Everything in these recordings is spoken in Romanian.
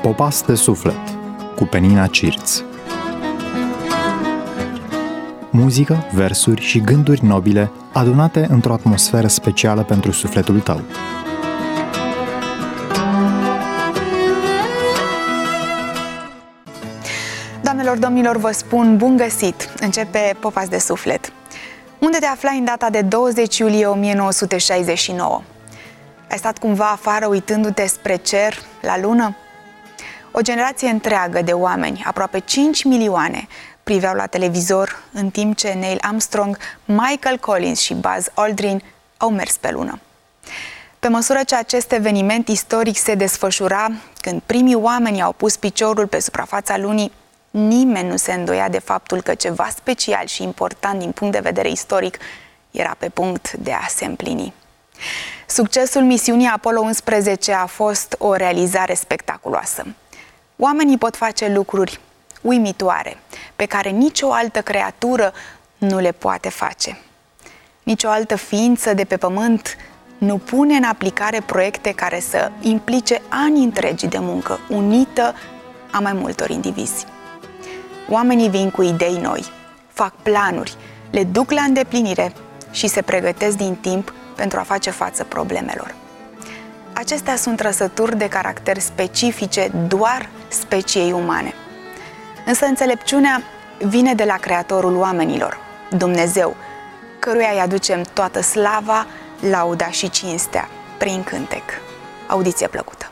Popas de suflet cu Penina Cirț. Muzică, versuri și gânduri nobile adunate într-o atmosferă specială pentru sufletul tău. Doamnelor, domnilor, vă spun bun găsit! Începe Popas de suflet. Unde te aflai în data de 20 iulie 1969? Ai stat cumva afară uitându-te spre cer, la lună? O generație întreagă de oameni, aproape 5 milioane, priveau la televizor în timp ce Neil Armstrong, Michael Collins și Buzz Aldrin au mers pe lună. Pe măsură ce acest eveniment istoric se desfășura, când primii oameni au pus piciorul pe suprafața lunii, nimeni nu se îndoia de faptul că ceva special și important din punct de vedere istoric era pe punct de a se împlini. Succesul misiunii Apollo 11 a fost o realizare spectaculoasă. Oamenii pot face lucruri uimitoare, pe care nicio altă creatură nu le poate face. Nicio altă ființă de pe pământ nu pune în aplicare proiecte care să implice ani întregi de muncă unită a mai multor indivizi. Oamenii vin cu idei noi, fac planuri, le duc la îndeplinire și se pregătesc din timp pentru a face față problemelor. Acestea sunt trăsături de caracter specifice doar speciei umane. Însă înțelepciunea vine de la Creatorul oamenilor, Dumnezeu, căruia îi aducem toată slava, lauda și cinstea prin cântec. Audiție plăcută!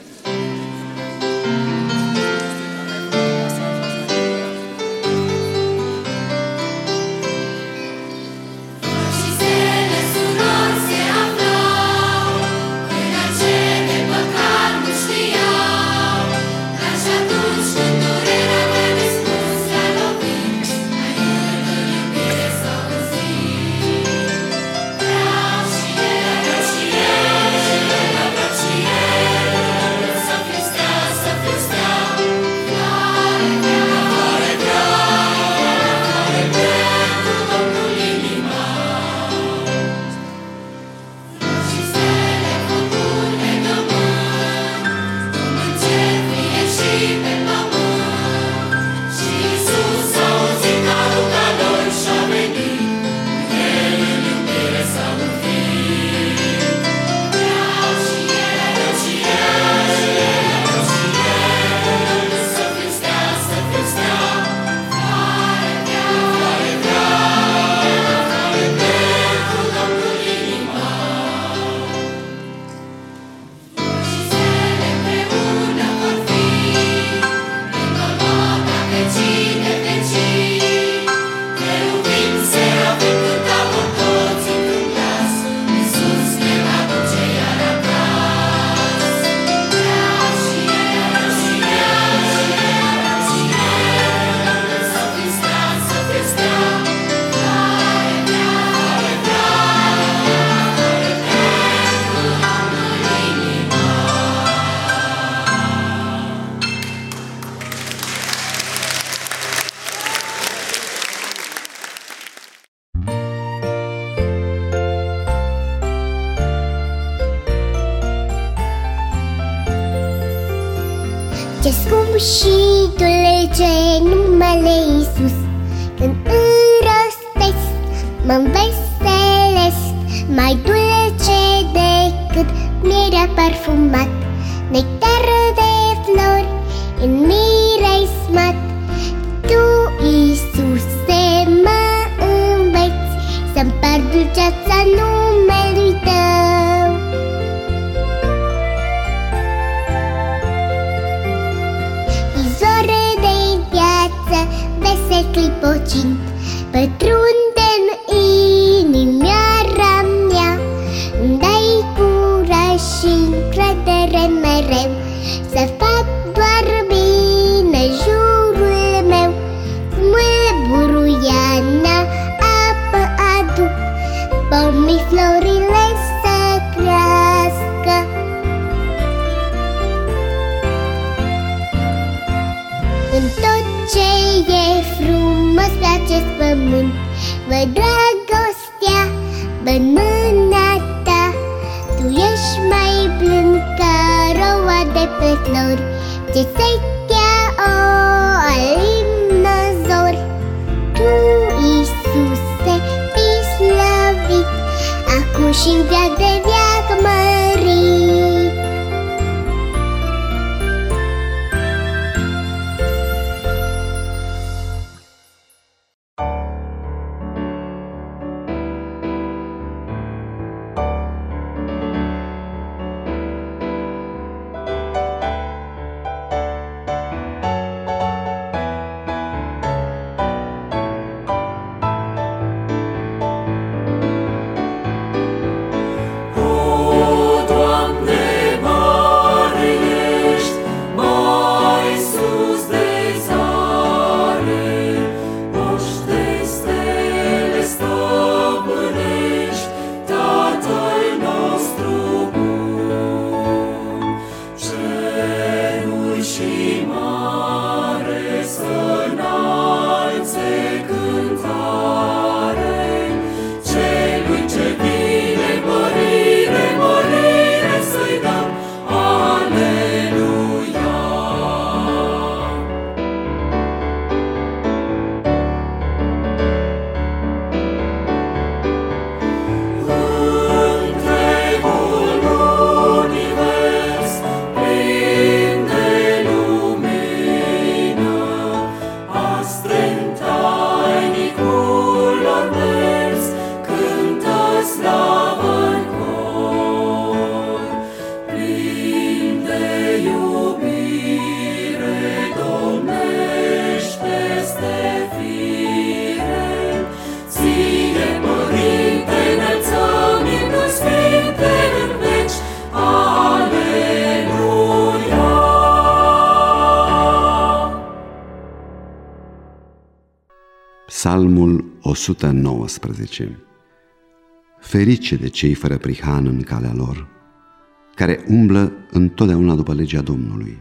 Ce scump și dulce numele Iisus, când îl rostesc mă înveselesc, mai dulce decât mierea parfumat, nectar de flori în miresmat. Tu, Iisuse, mă înveți să-mi par dulceața numelui Tău. Izvoare de viață, vesel clipocind, pătrunde-n inimioara mea. Îmi dai curaj și încredere mereu, să fac doar bine jurul meu. Smulg buruiana, apă aduc, pomii florile să crească. În tot ce e frumos pe acest pământ, văd dragostea în mâna Ta. Tu ești mai blând ca roa de pe flori, ce sechea o alimnăzor. Tu, Iisuse, fii slăvit, acum și-n veac de veac mărit. Psalmul 119. Ferice de cei fără prihan în calea lor, care umblă întotdeauna după legea Domnului.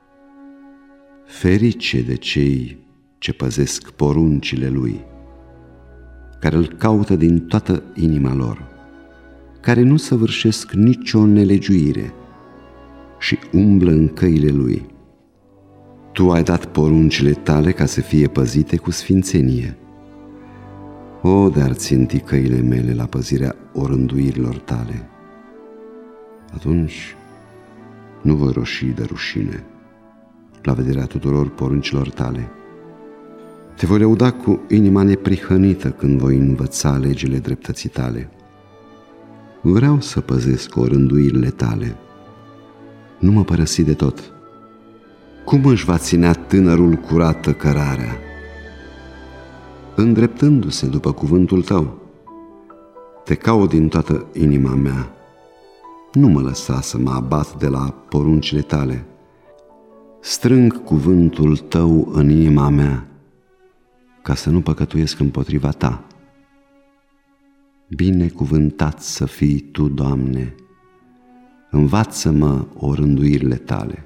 Ferice de cei ce păzesc poruncile Lui, care îl caută din toată inima lor, care nu săvârșesc nicio nelegiuire și umblă în căile Lui. Tu ai dat poruncile tale ca să fie păzite cu sfințenie. O, de-ar ținti căile mele la păzirea orânduirilor tale, atunci nu voi roși de rușine la vederea tuturor poruncilor tale. Te voi lăuda cu inima neprihănită când voi învăța legile dreptății tale. Vreau să păzesc orânduirile tale. Nu mă părăsi de tot. Cum își va ținea tânărul curată cărarea? Îndreptându-se după cuvântul tău. Te caut din toată inima mea. Nu mă lăsa să mă abat de la poruncile tale. Strâng cuvântul tău în inima mea, ca să nu păcătuiesc împotriva ta. Binecuvântat să fii tu, Doamne, învață-mă orânduirile tale.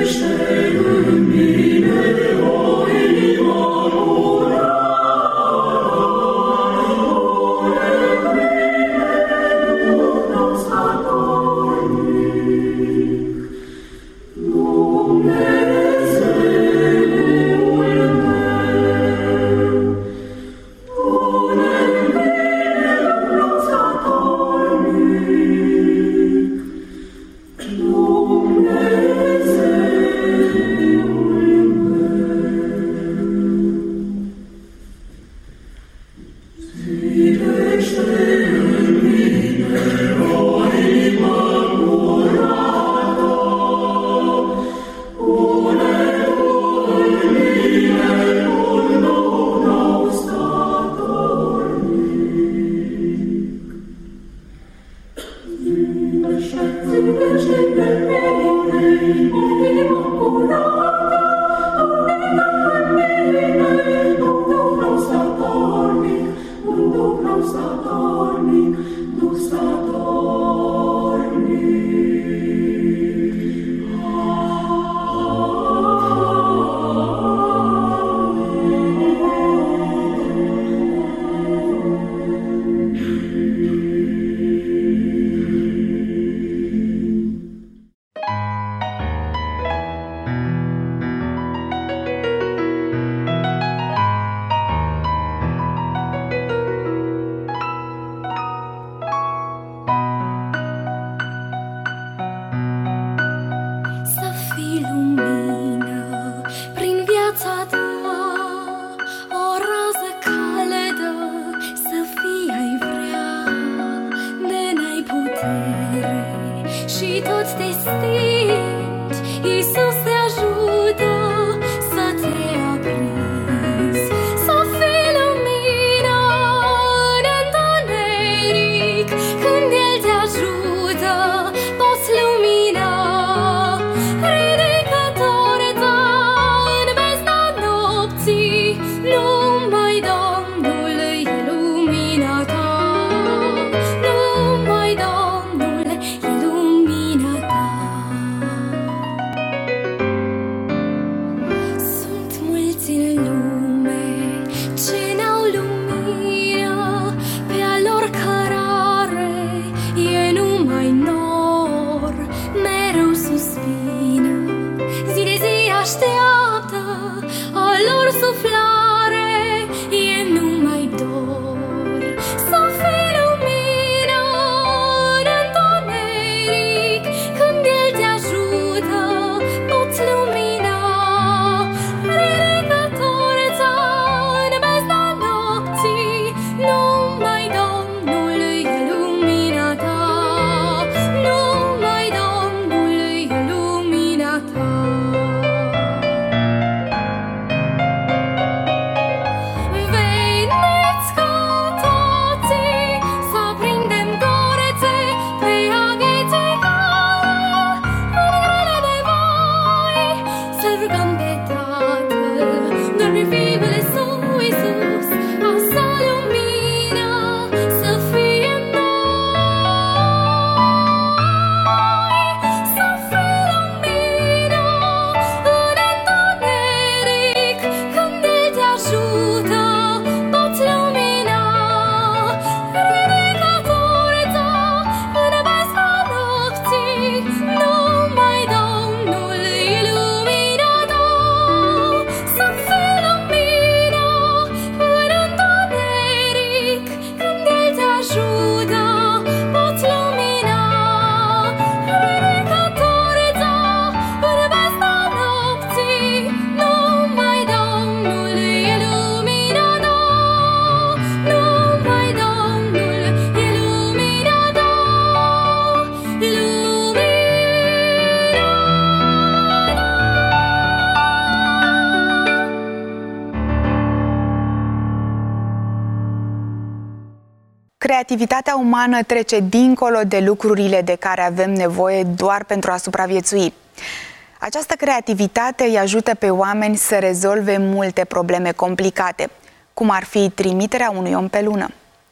Creativitatea umană trece dincolo de lucrurile de care avem nevoie doar pentru a supraviețui. Această creativitate îi ajută pe oameni să rezolve multe probleme complicate, cum ar fi trimiterea unui om pe lună.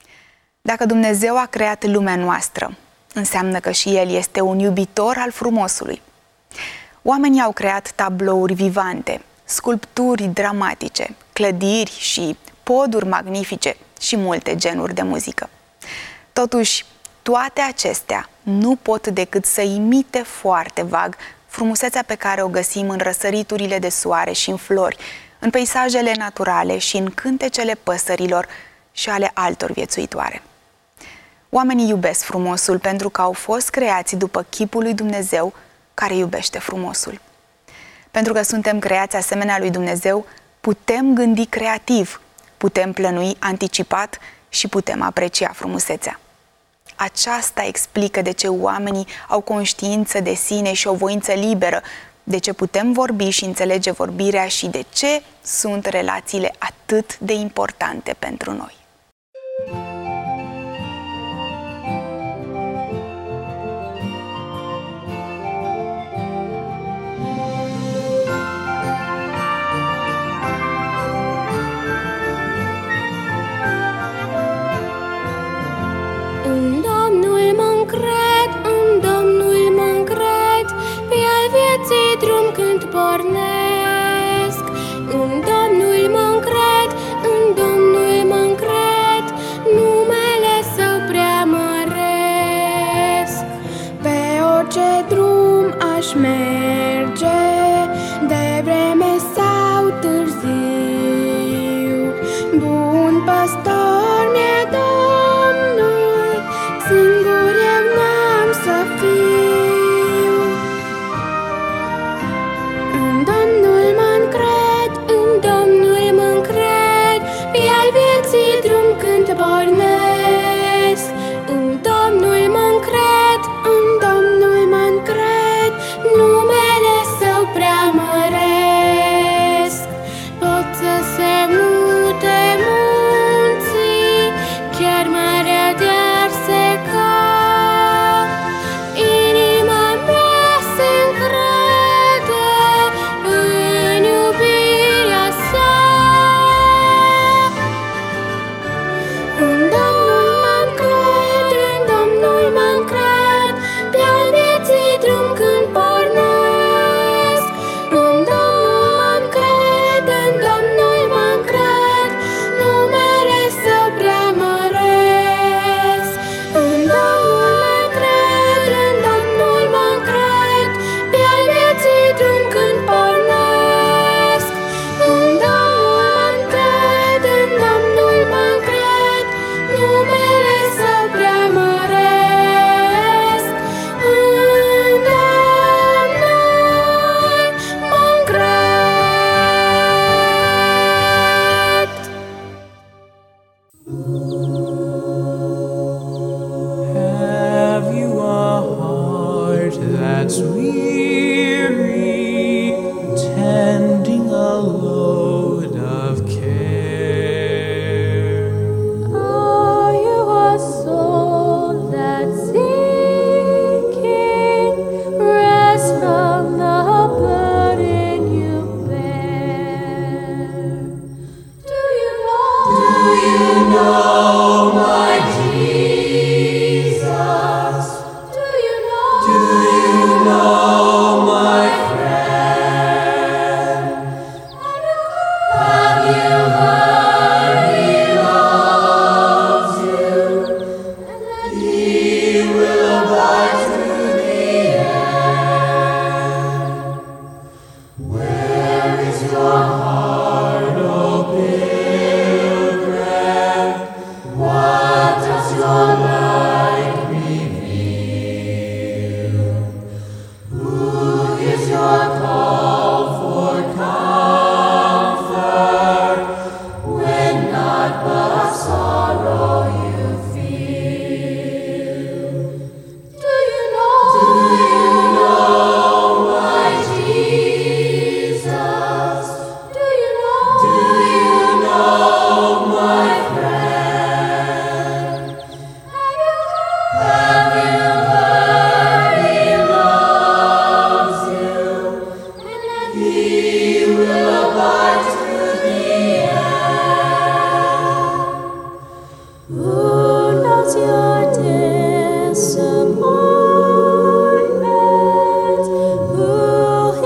Dacă Dumnezeu a creat lumea noastră, înseamnă că și El este un iubitor al frumosului. Oamenii au creat tablouri vivante, sculpturi dramatice, clădiri și poduri magnifice și multe genuri de muzică. Totuși, toate acestea nu pot decât să imite foarte vag frumusețea pe care o găsim în răsăriturile de soare și în flori, în peisajele naturale și în cântecele păsărilor și ale altor viețuitoare. Oamenii iubesc frumosul pentru că au fost creați după chipul lui Dumnezeu, care iubește frumosul. Pentru că suntem creați asemenea lui Dumnezeu, putem gândi creativ, putem plănui anticipat și putem aprecia frumusețea. Aceasta explică de ce oamenii au conștiință de sine și o voință liberă, de ce putem vorbi și înțelege vorbirea și de ce sunt relațiile atât de importante pentru noi. În Domnul mă-ncred, în Domnul mă-ncred, pe al vieții drum când pornesc. În Domnul mă-ncred, în Domnul mă-ncred, numele Său preamăresc. Pe orice drum aș merge, devreme sau târziu, bun păstor mi-e Domnul, singur eu n-am să fiu. În Domnul mă-ncred, în Domnul mă-ncred, pe al vieții drum când pornesc. În Domnul mă-ncred, în Domnul mă-ncred, numele Său preamăresc. Pot să se mute munții, chiar marea de-ar seca, inima mea se încrede în iubirea Sa. În Domnul mă-ncred, în Domnul mă-ncred, pe al vieții drum când pornesc. În Domnul mă-ncred, în Domnul mă-ncred, numele Său preamăresc. În Domnul mă-ncred, în Domnul mă-ncred, pe al vieții drum când pornesc. În Domnul mă-ncred, în Domnul mă-ncred, numele Său preamăresc. În Have you a heart that's weary, tending a load of care? Are you a soul that's seeking rest from the burden you bear? Do you know my Jesus? Do you know my friend? Have you heard He loves you, and that He will abide to the end? Where is your heart, O pilgrim? What does your light reveal? Who is your call for comfort when not but sorrow you feel? Do you know my Jesus? Do you know my friend? Have you heard He loves you, and that He will abide to the end? Who knows your disappointment? Who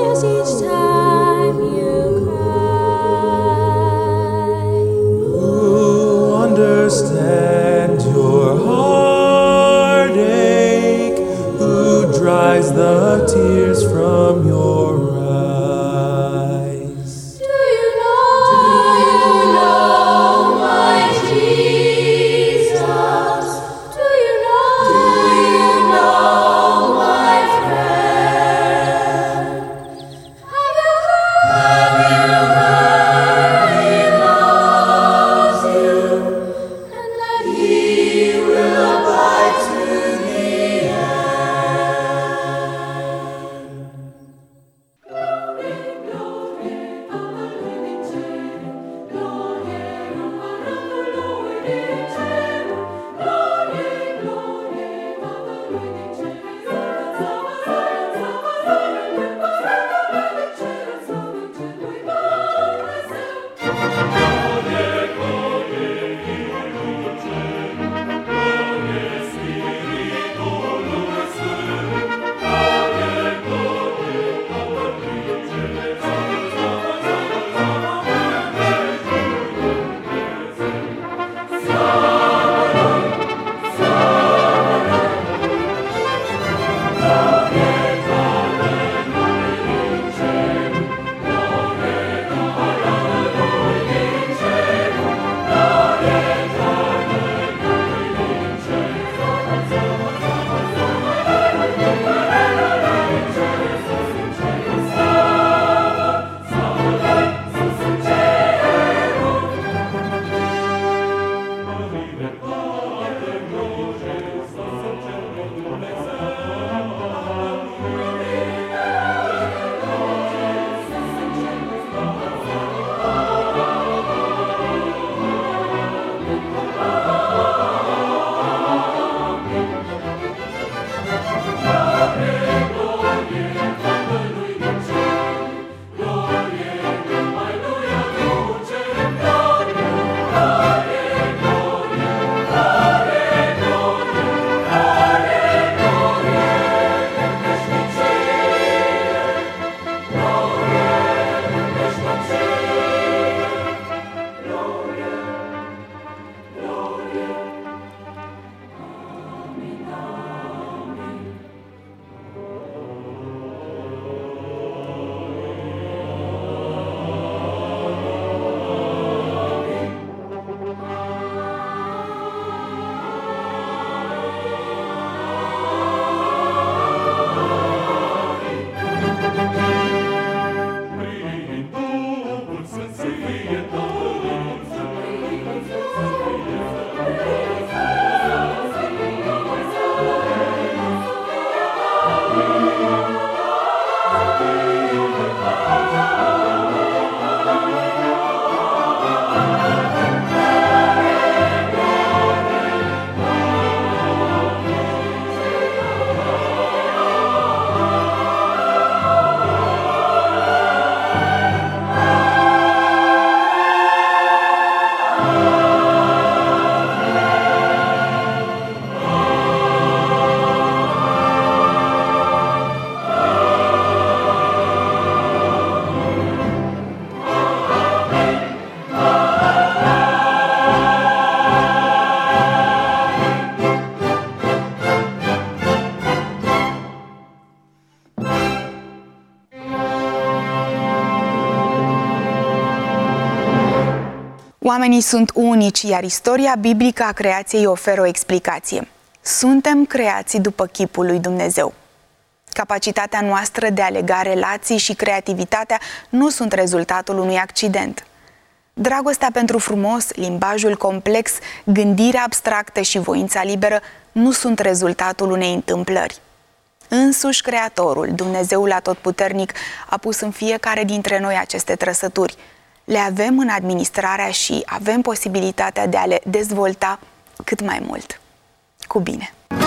Oamenii sunt unici, iar istoria biblică a creației oferă o explicație. Suntem creați după chipul lui Dumnezeu. Capacitatea noastră de a lega relații și creativitatea nu sunt rezultatul unui accident. Dragostea pentru frumos, limbajul complex, gândirea abstractă și voința liberă nu sunt rezultatul unei întâmplări. Însuși Creatorul, Dumnezeul Atotputernic, a pus în fiecare dintre noi aceste trăsături. Le avem în administrarea și avem posibilitatea de a le dezvolta cât mai mult. Cu bine!